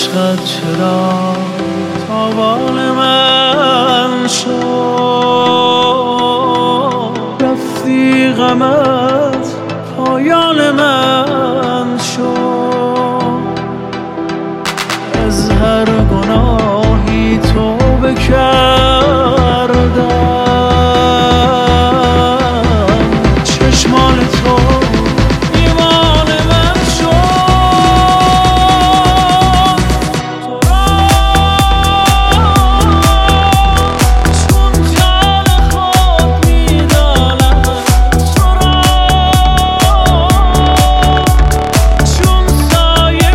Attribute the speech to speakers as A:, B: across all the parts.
A: عشقت چرا تاوان من شد، رفتی غمت پایان من شد. از هر گناهی توبه کردم، چشمان تو ایمان من شد. تو را چون جان خود می‌دانم، تو را چون سایه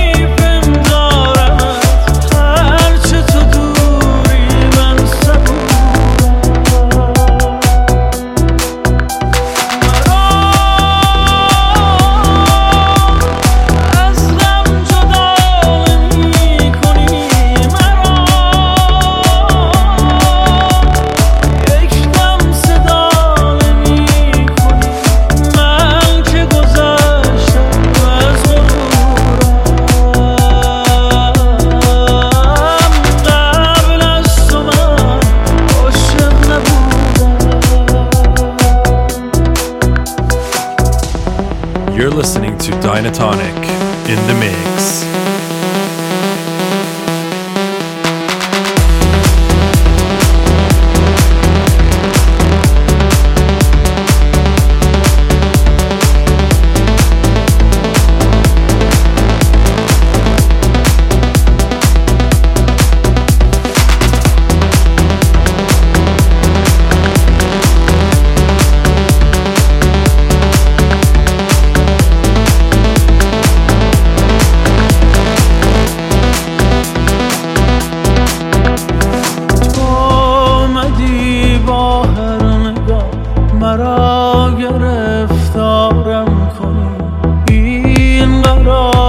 A: می‌پندارمت، هرچه تو دوری من صبورم. از غم جدا نمی‌کنی مرا، یک دم صدا نمی‌کنی. من که گذشتم از غرورم، قبل از تو من عاشق نبودم.
B: You're listening to Dynatonic in the mix.
A: تو آمدی با هر نگاه مرا گرفتارم کنی، این قرار